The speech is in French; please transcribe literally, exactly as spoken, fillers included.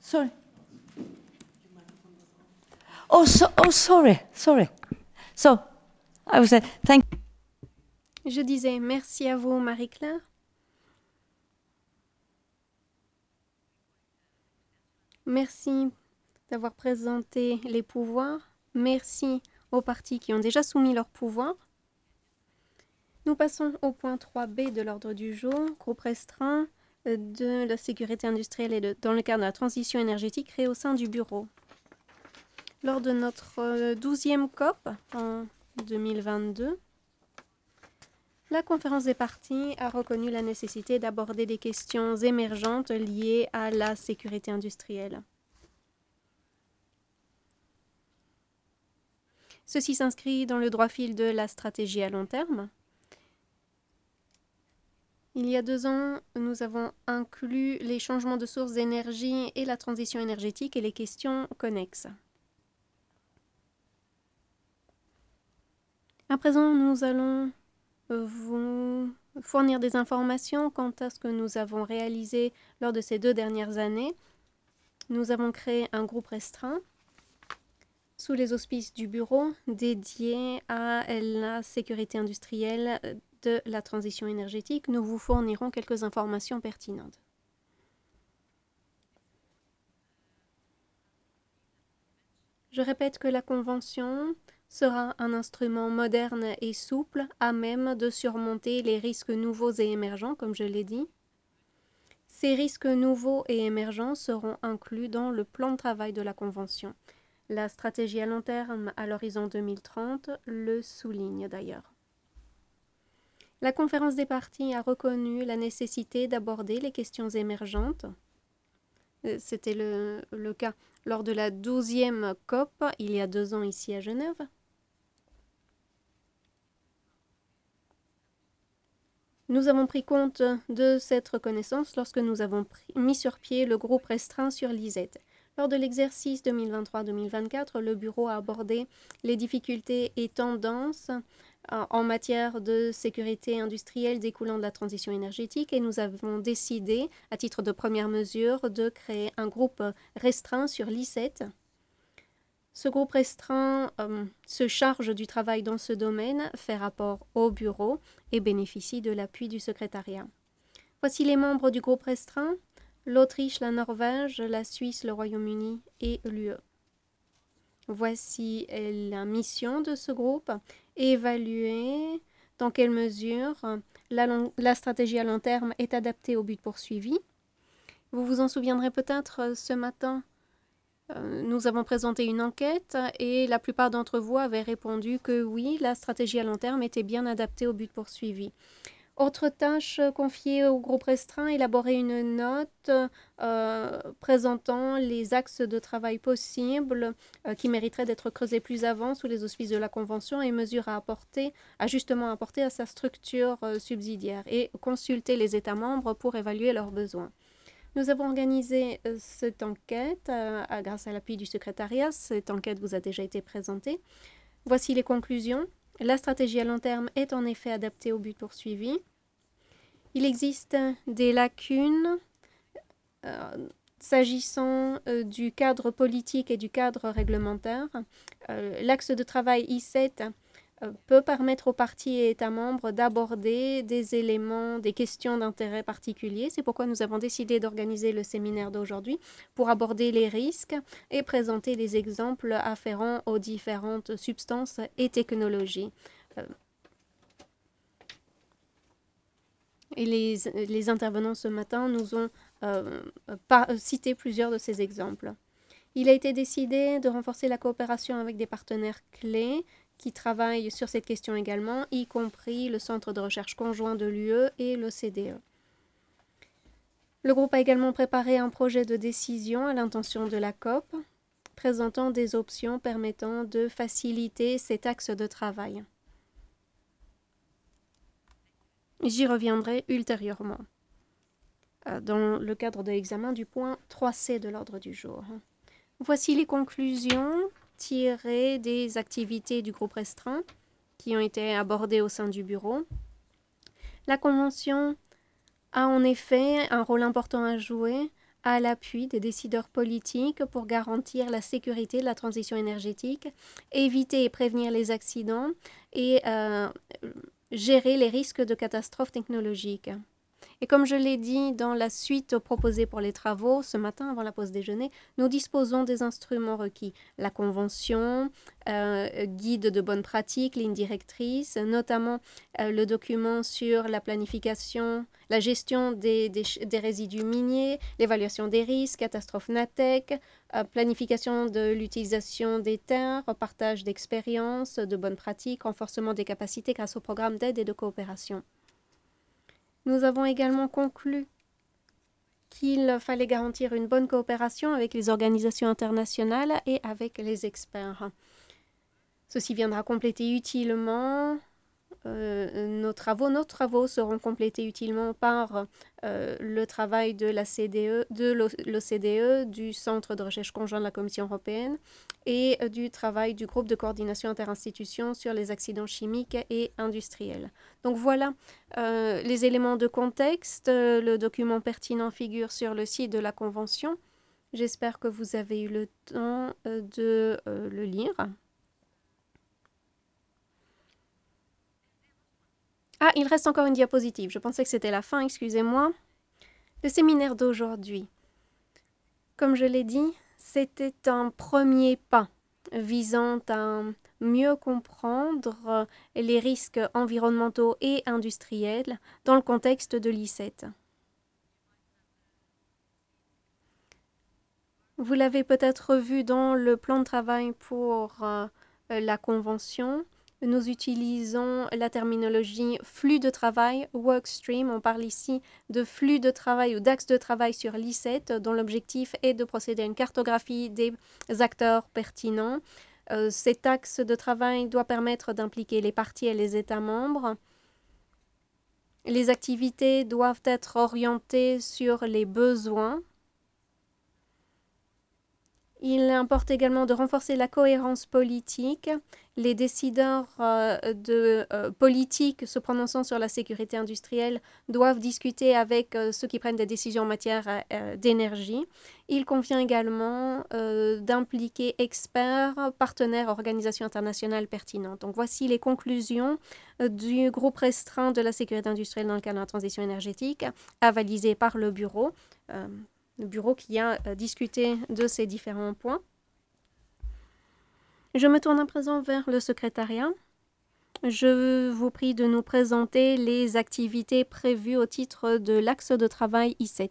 Sorry. Oh, so, oh, sorry, sorry. So, I was saying, thank. Je disais merci à vous, Marie-Claire. Merci d'avoir présenté les pouvoirs. Merci aux partis qui ont déjà soumis leurs pouvoirs. Nous passons au point trois B de l'ordre du jour, groupe restreint de la sécurité industrielle et de, dans le cadre de la transition énergétique créée au sein du bureau. Lors de notre douzième C O P en deux mille vingt-deux, la conférence des parties a reconnu la nécessité d'aborder des questions émergentes liées à la sécurité industrielle. Ceci s'inscrit dans le droit fil de la stratégie à long terme. Il y a deux ans, nous avons inclus les changements de sources d'énergie et la transition énergétique et les questions connexes. À présent, nous allons vous fournir des informations quant à ce que nous avons réalisé lors de ces deux dernières années. Nous avons créé un groupe restreint sous les auspices du bureau dédié à la sécurité industrielle de la transition énergétique. Nous vous fournirons quelques informations pertinentes. Je répète que la Convention sera un instrument moderne et souple à même de surmonter les risques nouveaux et émergents, comme je l'ai dit. Ces risques nouveaux et émergents seront inclus dans le plan de travail de la Convention. La stratégie à long terme à l'horizon deux mille trente le souligne d'ailleurs. La conférence des parties a reconnu la nécessité d'aborder les questions émergentes. C'était le, le cas lors de la douzième C O P, il y a deux ans ici à Genève. Nous avons pris compte de cette reconnaissance lorsque nous avons pris, mis sur pied le groupe restreint sur l'I Z. Lors de l'exercice deux mille vingt-trois deux mille vingt-quatre, le bureau a abordé les difficultés et tendances en matière de sécurité industrielle découlant de la transition énergétique et nous avons décidé, à titre de première mesure, de créer un groupe restreint sur l'I sept. Ce groupe restreint euh, se charge du travail dans ce domaine, fait rapport au bureau et bénéficie de l'appui du secrétariat. Voici les membres du groupe restreint: l'Autriche, la Norvège, la Suisse, le Royaume-Uni et l'U E. Voici la mission de ce groupe: évaluer dans quelle mesure la, long, la stratégie à long terme est adaptée au but poursuivi. Vous vous en souviendrez peut-être, ce matin, euh, nous avons présenté une enquête et la plupart d'entre vous avaient répondu que oui, la stratégie à long terme était bien adaptée au but poursuivi. Autre tâche confiée au groupe restreint: élaborer une note euh, présentant les axes de travail possibles euh, qui mériteraient d'être creusés plus avant sous les auspices de la Convention et mesures à apporter, ajustements à apporter à sa structure euh, subsidiaire et consulter les États membres pour évaluer leurs besoins. Nous avons organisé euh, cette enquête euh, grâce à l'appui du secrétariat. Cette enquête vous a déjà été présentée. Voici les conclusions. La stratégie à long terme est en effet adaptée au but poursuivi. Il existe des lacunes euh, s'agissant euh, du cadre politique et du cadre réglementaire. Euh, L'axe de travail I sept euh, peut permettre aux parties et États membres d'aborder des éléments, des questions d'intérêt particulier. C'est pourquoi nous avons décidé d'organiser le séminaire d'aujourd'hui pour aborder les risques et présenter les exemples afférents aux différentes substances et technologies. Euh, Et les, les intervenants ce matin nous ont euh, pas, cité plusieurs de ces exemples. Il a été décidé de renforcer la coopération avec des partenaires clés qui travaillent sur cette question également, y compris le Centre de recherche conjoint de l'U E et l'O C D E. Le groupe a également préparé un projet de décision à l'intention de la C O P, présentant des options permettant de faciliter cet axe de travail. J'y reviendrai ultérieurement dans le cadre de l'examen du point trois C de l'ordre du jour. Voici les conclusions tirées des activités du groupe restreint qui ont été abordées au sein du bureau. La Convention a en effet un rôle important à jouer à l'appui des décideurs politiques pour garantir la sécurité de la transition énergétique, éviter et prévenir les accidents et euh, gérer les risques de catastrophes technologiques. Et comme je l'ai dit dans la suite proposée pour les travaux ce matin avant la pause déjeuner, nous disposons des instruments requis. La convention, euh, guide de bonnes pratiques, ligne directrice, notamment euh, le document sur la planification, la gestion des, des, des résidus miniers, l'évaluation des risques, catastrophes NATEC, euh, planification de l'utilisation des terres, partage d'expériences, de bonnes pratiques, renforcement des capacités grâce au programme d'aide et de coopération. Nous avons également conclu qu'il fallait garantir une bonne coopération avec les organisations internationales et avec les experts. Ceci viendra compléter utilement euh, nos travaux. Nos travaux seront complétés utilement par euh, le travail de la C D E, de l'O C D E, du Centre de recherche conjoint de la Commission européenne et euh, du travail du groupe de coordination interinstitutions sur les accidents chimiques et industriels. Donc voilà euh, les éléments de contexte. Le document pertinent figure sur le site de la Convention. J'espère que vous avez eu le temps euh, de euh, le lire. Ah, il reste encore une diapositive. Je pensais que c'était la fin, excusez-moi. Le séminaire d'aujourd'hui, comme je l'ai dit, c'était un premier pas visant à mieux comprendre les risques environnementaux et industriels dans le contexte de l'I sept. Vous l'avez peut-être vu dans le plan de travail pour euh, la convention. Nous utilisons la terminologie flux de travail, workstream. On parle ici de flux de travail ou d'axes de travail sur l'I sept, dont l'objectif est de procéder à une cartographie des acteurs pertinents. Euh, cet axe de travail doit permettre d'impliquer les parties et les États membres. Les activités doivent être orientées sur les besoins. Il importe également de renforcer la cohérence politique. Les décideurs euh, de euh, politique se prononçant sur la sécurité industrielle doivent discuter avec euh, ceux qui prennent des décisions en matière euh, d'énergie. Il convient également euh, d'impliquer experts, partenaires, organisations internationales pertinentes. Donc voici les conclusions euh, du groupe restreint de la sécurité industrielle dans le cadre de la transition énergétique, avalisé par le bureau. Euh, le bureau qui a euh, discuté de ces différents points. Je me tourne à présent vers le secrétariat. Je vous prie de nous présenter les activités prévues au titre de l'axe de travail I sept.